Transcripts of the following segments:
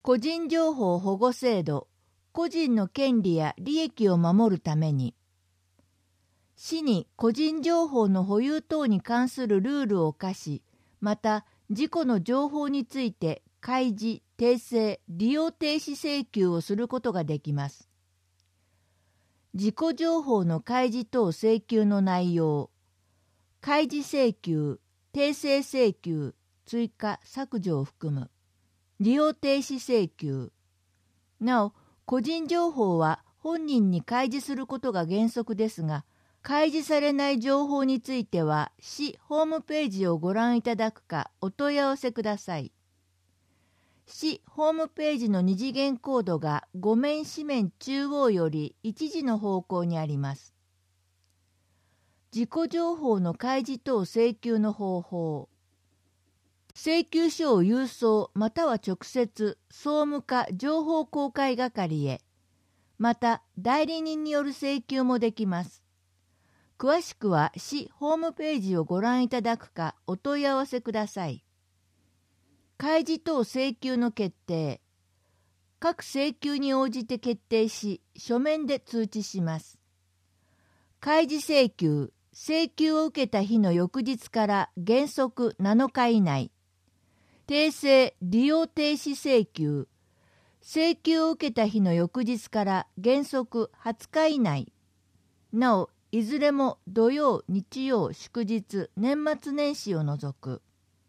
個人情報保護制度、個人の権利や利益を守るために、市に個人情報の保有等に関するルールを課し、また自己の情報について開示、訂正、利用停止請求をすることができます。自己情報の開示等請求の内容、開示請求、訂正請求、追加・削除を含む、利用停止請求。なお、個人情報は本人に開示することが原則ですが、開示されない情報については、市ホームページをご覧いただくかお問い合わせください。市ホームページの二次元コードが5面四面中央より1時の方向にあります。自己情報の開示等請求の方法。請求書を郵送または直接総務課情報公開係へ、また代理人による請求もできます。詳しくは市ホームページをご覧いただくかお問い合わせください。開示等請求の決定。各請求に応じて決定し、書面で通知します。開示請求。請求を受けた日の翌日から原則7日以内。訂正・利用停止請求。請求を受けた日の翌日から原則20日以内。なお、いずれも土曜、日曜、祝日、年末年始を除く。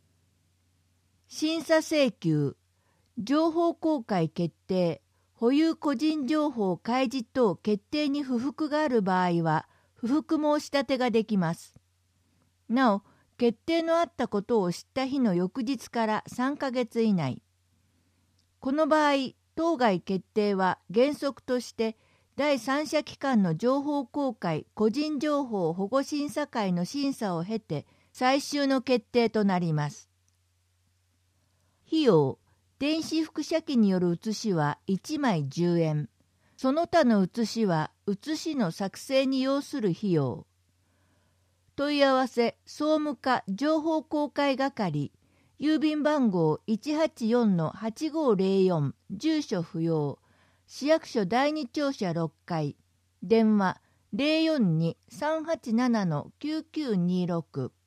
審査請求、情報公開決定、保有個人情報開示等決定に不服がある場合は、不服申し立てができます。なお、決定のあったことを知った日の翌日から3ヶ月以内。この場合、当該決定は原則として第三者機関の情報公開個人情報保護審査会の審査を経て最終の決定となります。費用、電子複写機による写しは1枚10円。その他の写しは写しの作成に要する費用。問い合わせ総務課情報公開係、郵便番号 184-8504、住所不要、市役所第二庁舎6階、電話 042-387-9926。